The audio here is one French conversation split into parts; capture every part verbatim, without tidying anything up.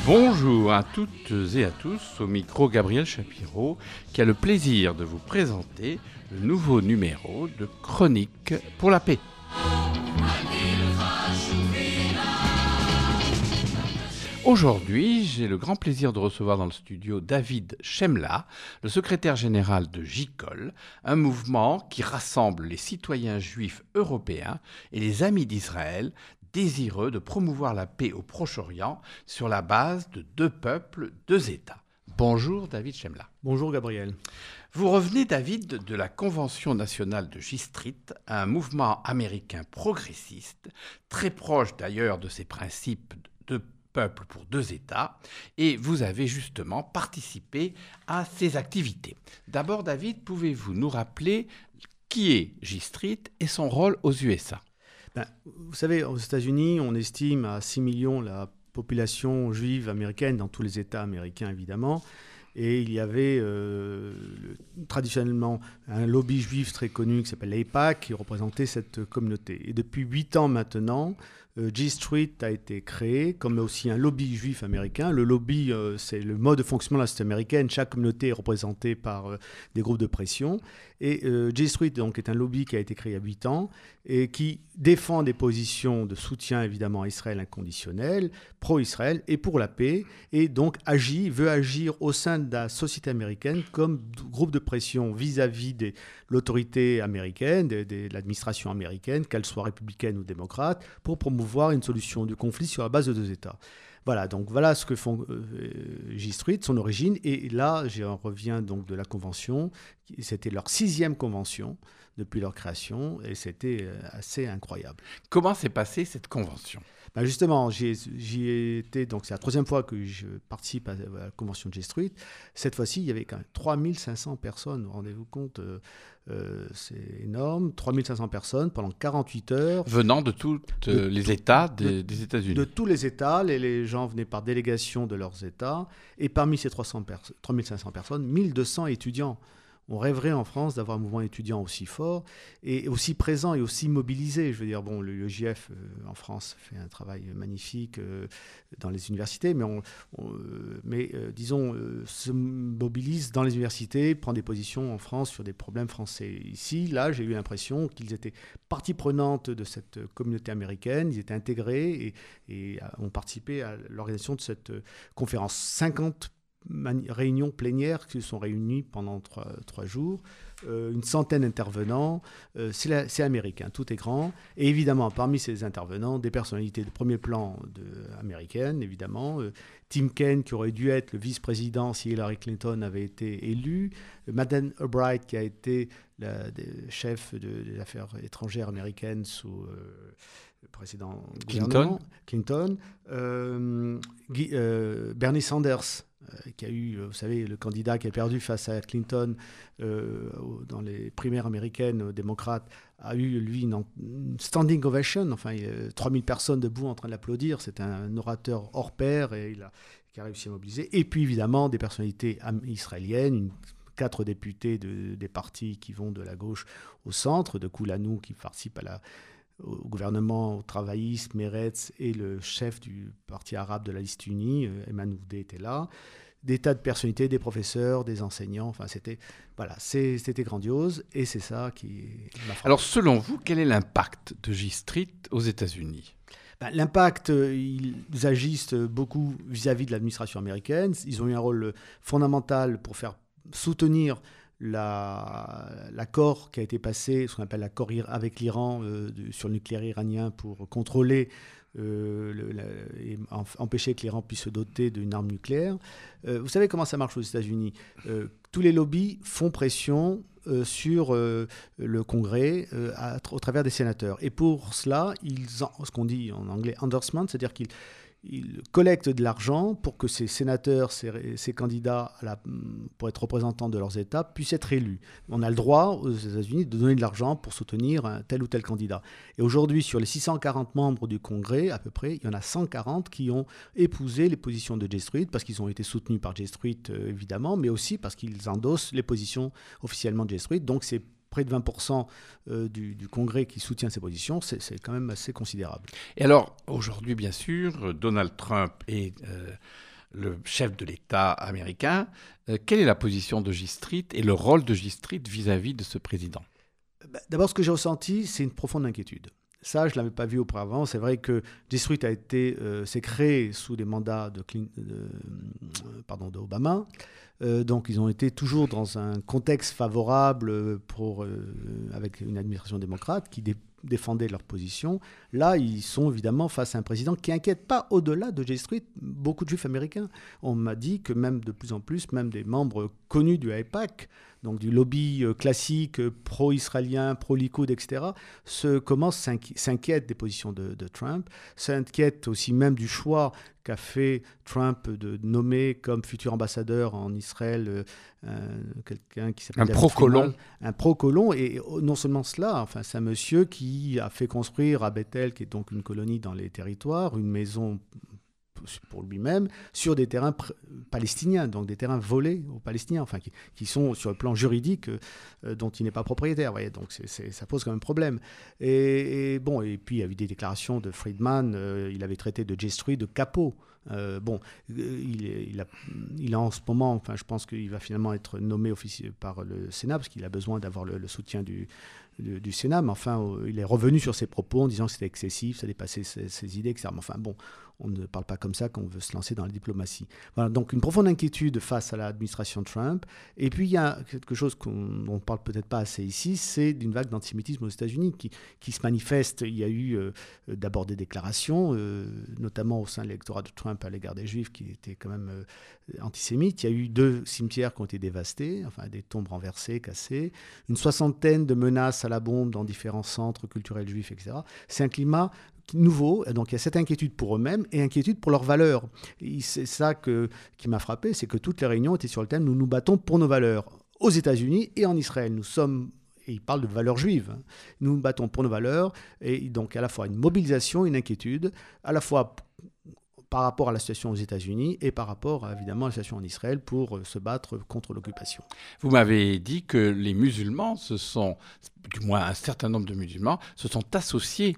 Bonjour à toutes et à tous, au micro Gabriel Chapiro, qui a le plaisir de vous présenter le nouveau numéro de Chronique pour la paix. Aujourd'hui, j'ai le grand plaisir de recevoir dans le studio David Shemla, le secrétaire général de J C O L, un mouvement qui rassemble les citoyens juifs européens et les amis d'Israël, désireux de promouvoir la paix au Proche-Orient sur la base de deux peuples, deux États. Bonjour David Shemla. Bonjour Gabriel. Vous revenez, David, de la Convention nationale de J Street, un mouvement américain progressiste, très proche d'ailleurs de ses principes de peuple pour deux États, et vous avez justement participé à ces activités. D'abord, David, pouvez-vous nous rappeler qui est J Street et son rôle aux U S A ? Ben, vous savez, aux États-Unis, on estime à six millions la population juive américaine, dans tous les États américains évidemment, et il y avait euh, traditionnellement un lobby juif très connu qui s'appelle l'A I P A C qui représentait cette communauté. Et depuis huit ans maintenant, euh, J Street a été créé comme aussi un lobby juif américain. Le lobby, euh, c'est le mode de fonctionnement de la société américaine. Chaque communauté est représentée par euh, des groupes de pression. Et euh, J Street donc, est un lobby qui a été créé il y a huit ans et qui défend des positions de soutien évidemment à Israël inconditionnel, pro-Israël et pour la paix, et donc agit, veut agir au sein de la société américaine comme groupe de pression vis-à-vis de l'autorité américaine, de, de l'administration américaine, qu'elle soit républicaine ou démocrate, pour promouvoir une solution du conflit sur la base de deux États. Voilà, donc voilà ce que font euh, J Street, son origine. Et là, je reviens donc de la convention. C'était leur sixième convention depuis leur création et c'était assez incroyable. Comment s'est passée cette convention ? Ben justement, j'y, j'y étais, donc c'est la troisième fois que je participe à la convention de J Street. Cette fois-ci, il y avait quand même trois mille cinq cents personnes, rendez-vous compte, euh, euh, c'est énorme, trois mille cinq cents personnes pendant quarante-huit heures. Venant de tous euh, les tout, États des, de, des États-Unis. De tous les États, les, les gens venaient par délégation de leurs États, et parmi ces trois mille cinq cents personnes, mille deux cents étudiants. On rêverait en France d'avoir un mouvement étudiant aussi fort et aussi présent et aussi mobilisé. Je veux dire, bon, le J F euh, en France fait un travail magnifique euh, dans les universités, mais, on, on, euh, mais euh, disons, euh, se mobilise dans les universités, prend des positions en France sur des problèmes français. Ici, là, j'ai eu l'impression qu'ils étaient partie prenante de cette communauté américaine, ils étaient intégrés et, et ont participé à l'organisation de cette conférence. cinquante réunions plénières qui se sont réunies pendant trois, trois jours, euh, une centaine d'intervenants, euh, c'est, la, c'est américain, tout est grand, et évidemment parmi ces intervenants, des personnalités de premier plan de, américaines, évidemment, euh, Tim Kaine qui aurait dû être le vice-président si Hillary Clinton avait été élue, euh, Madeleine Albright qui a été la de, chef de, des affaires étrangères américaines sous euh, le précédent Clinton, gouvernement, Clinton, euh, Guy, euh, Bernie Sanders, qui a eu, vous savez, le candidat qui a perdu face à Clinton euh, dans les primaires américaines euh, démocrates, a eu, lui, une, une standing ovation. Enfin, il y a trois mille personnes debout en train de l'applaudir. C'est un orateur hors pair et il a, qui a réussi à mobiliser. Et puis, évidemment, des personnalités israéliennes, une, quatre députés de, des partis qui vont de la gauche au centre, de Koulanou qui participe à la au gouvernement au travailliste, Meretz, et le chef du parti arabe de la liste unie, Ayman Oudeh, était là. Des tas de personnalités, des professeurs, des enseignants, enfin c'était, voilà, c'est, c'était grandiose et c'est ça qui m'a frappé. Alors selon vous, quel est l'impact de J Street aux États-Unis ? Ben, l'impact, ils agissent beaucoup vis-à-vis de l'administration américaine. Ils ont eu un rôle fondamental pour faire soutenir La, l'accord qui a été passé, ce qu'on appelle l'accord avec l'Iran euh, de, sur le nucléaire iranien pour contrôler euh, le, la, et en, empêcher que l'Iran puisse se doter d'une arme nucléaire. Euh, vous savez comment ça marche aux États-Unis ? euh, Tous les lobbies font pression euh, sur euh, le Congrès euh, à, au travers des sénateurs. Et pour cela, ils en, ce qu'on dit en anglais endorsement, c'est-à-dire qu'ils Ils collectent de l'argent pour que ces sénateurs, ces, ces candidats à la, pour être représentants de leurs États puissent être élus. On a le droit aux États-Unis de donner de l'argent pour soutenir un tel ou tel candidat. Et aujourd'hui, sur les six cent quarante membres du Congrès, à peu près, il y en a cent quarante qui ont épousé les positions de J Street parce qu'ils ont été soutenus par J Street, euh, évidemment, mais aussi parce qu'ils endossent les positions officiellement de J Street. Donc, c'est près de vingt pour cent du, du Congrès qui soutient ces positions, c'est, c'est quand même assez considérable. Et alors, aujourd'hui, bien sûr, Donald Trump est euh, le chef de l'État américain. Euh, quelle est la position de J Street et le rôle de J Street vis-à-vis de ce président ? D'abord, ce que j'ai ressenti, c'est une profonde inquiétude. Ça, je ne l'avais pas vu auparavant. C'est vrai que J Street a été, euh, s'est créé sous les mandats de, Clin- de, euh, pardon, d'Obama. Euh, donc, ils ont été toujours dans un contexte favorable pour, euh, avec une administration démocrate qui dé- défendait leur position. Là, ils sont évidemment face à un président qui n'inquiète pas au-delà de J Street beaucoup de juifs américains. On m'a dit que même de plus en plus, même des membres connus du AIPAC, donc du lobby euh, classique euh, pro-israélien, pro-Likoud, et cetera, se, commencent, s'inqui- s'inquiètent des positions de, de Trump, s'inquiètent aussi même du choix qu'a fait Trump de nommer comme futur ambassadeur en Israël euh, euh, quelqu'un qui s'appelle un pro-colon. Un pro-colon, et non seulement cela, enfin, c'est un monsieur qui a fait construire à Bethel, qui est donc une colonie dans les territoires, une maison pour lui-même, sur des terrains pr- palestiniens, donc des terrains volés aux Palestiniens, enfin, qui, qui sont sur le plan juridique euh, dont il n'est pas propriétaire. Voyez, donc c'est, c'est, ça pose quand même problème. Et, et, bon, et puis il y a eu des déclarations de Friedman, euh, il avait traité de J Street de capot. Euh, bon, il, est, il, a, il a en ce moment, enfin, je pense qu'il va finalement être nommé officier par le Sénat, parce qu'il a besoin d'avoir le, le soutien du, du, du Sénat, mais enfin, euh, il est revenu sur ses propos en disant que c'était excessif, ça dépassait ses, ses idées, et cetera. Mais enfin, bon, on ne parle pas comme ça quand on veut se lancer dans la diplomatie. Voilà, donc une profonde inquiétude face à l'administration Trump. Et puis il y a quelque chose qu'on ne parle peut-être pas assez ici, c'est d'une vague d'antisémitisme aux États-Unis qui, qui se manifeste. Il y a eu euh, d'abord des déclarations, euh, notamment au sein de l'électorat de Trump à l'égard des Juifs, qui étaient quand même euh, antisémites. Il y a eu deux cimetières qui ont été dévastés, enfin des tombes renversées, cassées, une soixantaine de menaces à la bombe dans différents centres culturels juifs, et cetera. C'est un climat nouveau, donc il y a cette inquiétude pour eux-mêmes et inquiétude pour leurs valeurs. Et c'est ça que, qui m'a frappé, c'est que toutes les réunions étaient sur le thème « Nous nous battons pour nos valeurs » aux États-Unis et en Israël. Nous sommes, et il parle de valeurs juives, hein. Nous nous battons pour nos valeurs, et donc à la fois une mobilisation, une inquiétude, à la fois par rapport à la situation aux États-Unis et par rapport évidemment à la situation en Israël pour se battre contre l'occupation. Vous m'avez dit que les musulmans se sont, du moins un certain nombre de musulmans, se sont associés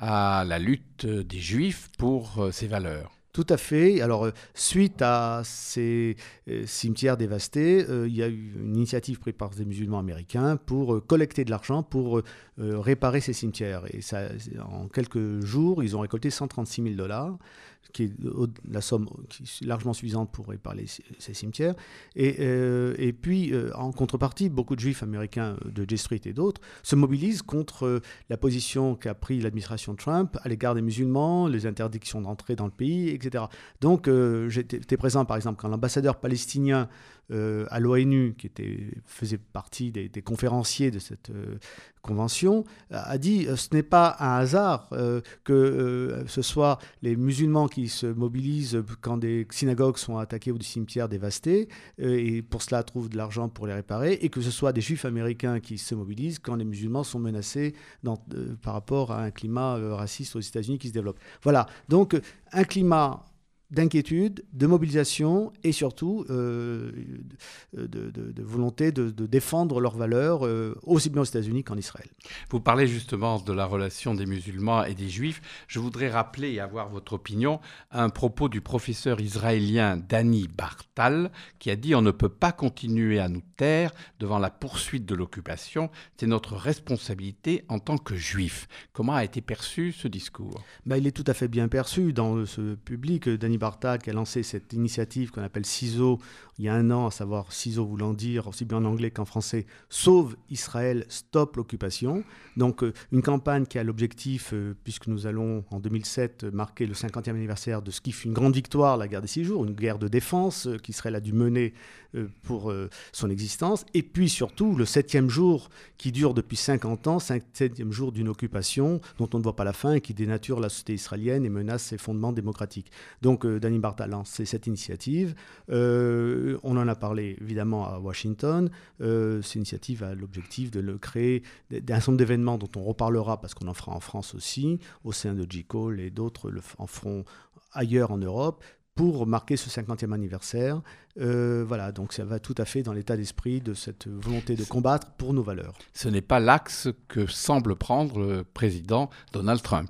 à la lutte des Juifs pour ces valeurs. Tout à fait. Alors, euh, suite à ces euh, cimetières dévastés, euh, il y a eu une initiative prise par des musulmans américains pour euh, collecter de l'argent pour euh, réparer ces cimetières. Et ça, en quelques jours, ils ont récolté cent trente-six mille dollars, qui est la somme qui est largement suffisante pour réparer ces cimetières. Et, euh, et puis, euh, en contrepartie, beaucoup de juifs américains de J Street et d'autres se mobilisent contre euh, la position qu'a prise l'administration Trump à l'égard des musulmans, les interdictions d'entrée dans le pays, et cetera. Donc, euh, j'étais présent, par exemple, quand l'ambassadeur palestinien euh, à l'ONU, qui était, faisait partie des, des conférenciers de cette euh, convention, a dit euh, ce n'est pas un hasard euh, que euh, ce soit les musulmans qui se mobilisent quand des synagogues sont attaquées ou des cimetières dévastés, euh, et pour cela trouvent de l'argent pour les réparer, et que ce soit des juifs américains qui se mobilisent quand les musulmans sont menacés dans, euh, par rapport à un climat euh, raciste aux États-Unis qui se développe. Voilà, donc un climat d'inquiétude, de mobilisation et surtout euh, de, de, de volonté de, de défendre leurs valeurs euh, aussi bien aux États-Unis qu'en Israël. Vous parlez justement de la relation des musulmans et des juifs. Je voudrais rappeler et avoir votre opinion à un propos du professeur israélien Dani Bartal qui a dit « On ne peut pas continuer à nous taire devant la poursuite de l'occupation. C'est notre responsabilité en tant que juifs. » Comment a été perçu ce discours ? Ben, il est tout à fait bien perçu dans ce public. Dani Bartal qui a lancé cette initiative qu'on appelle CISO il y a un an, à savoir CISO voulant dire aussi bien en anglais qu'en français Sauve Israël, stop l'occupation. Donc euh, une campagne qui a l'objectif, euh, puisque nous allons en deux mille sept marquer le cinquantième anniversaire de ce qui fut une grande victoire, la guerre des six jours, une guerre de défense euh, qu'Israël a dû mener euh, pour euh, son existence, et puis surtout le septième jour qui dure depuis cinquante ans, septième jour d'une occupation dont on ne voit pas la fin et qui dénature la société israélienne et menace ses fondements démocratiques. Donc euh, Dani Bartal a lancé cette initiative. Euh, on en a parlé évidemment à Washington. Euh, cette initiative a l'objectif de le créer d'un certain nombre d'événements dont on reparlera parce qu'on en fera en France aussi, au sein de J. Cole et d'autres le, en feront ailleurs en Europe, pour marquer ce cinquantième anniversaire. Euh, voilà, donc ça va tout à fait dans l'état d'esprit de cette volonté de combattre pour nos valeurs. Ce n'est pas l'axe que semble prendre le président Donald Trump.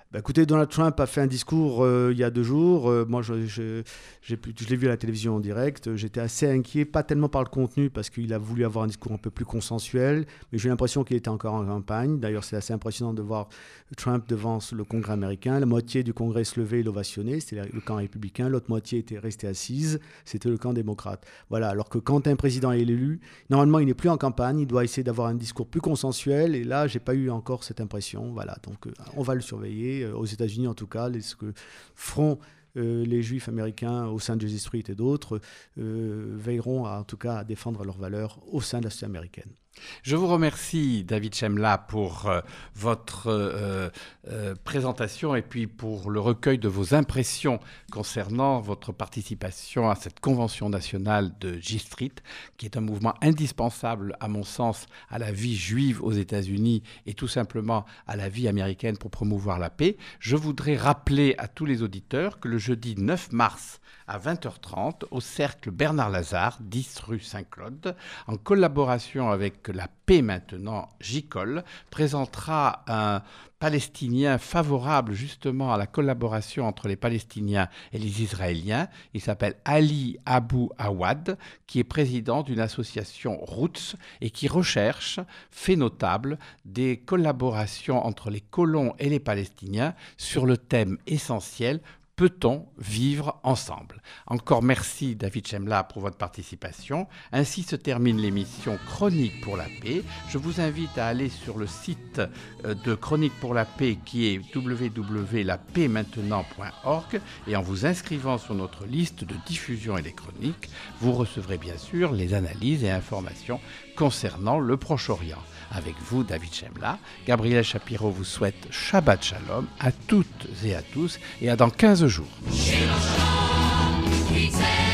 Bah, écoutez, Donald Trump a fait un discours euh, il y a deux jours. Euh, moi, je, je, j'ai pu, je l'ai vu à la télévision en direct. J'étais assez inquiet, pas tellement par le contenu, parce qu'il a voulu avoir un discours un peu plus consensuel, mais j'ai l'impression qu'il était encore en campagne. D'ailleurs, c'est assez impressionnant de voir Trump devant le Congrès américain. La moitié du Congrès se levait et l'ovationnait, c'était le camp républicain. L'autre moitié était restée assise, c'était le camp démocrate. Voilà. Alors que quand un président est élu, normalement, il n'est plus en campagne, il doit essayer d'avoir un discours plus consensuel. Et là, j'ai pas eu encore cette impression. Voilà. Donc, euh, on va le surveiller. Aux États-Unis, en tout cas, les, ce que feront euh, les Juifs américains au sein de Jesus Street et d'autres euh, veilleront à, en tout cas à défendre leurs valeurs au sein de la société américaine. Je vous remercie, David Chemla, pour euh, votre euh, euh, présentation et puis pour le recueil de vos impressions concernant votre participation à cette Convention nationale de J-Street, qui est un mouvement indispensable, à mon sens, à la vie juive aux États-Unis et tout simplement à la vie américaine pour promouvoir la paix. Je voudrais rappeler à tous les auditeurs que le jeudi neuf mars à vingt heures trente, au Cercle Bernard Lazare, dix rue Saint-Claude, en collaboration avec La Paix Maintenant, J C O L, présentera un Palestinien favorable justement à la collaboration entre les Palestiniens et les Israéliens. Il s'appelle Ali Abou Awad, qui est président d'une association Roots et qui recherche, fait notable, des collaborations entre les colons et les Palestiniens sur le thème essentiel: peut-on vivre ensemble? Encore merci, David Chemla, pour votre participation. Ainsi se termine l'émission Chronique pour la paix. Je vous invite à aller sur le site de Chronique pour la paix qui est w w w point la paix maintenant point org et en vous inscrivant sur notre liste de diffusion et les chroniques, vous recevrez bien sûr les analyses et informations concernant le Proche-Orient. Avec vous, David Chemla, Gabriel Shapiro vous souhaite Shabbat Shalom à toutes et à tous et à dans quinze jours.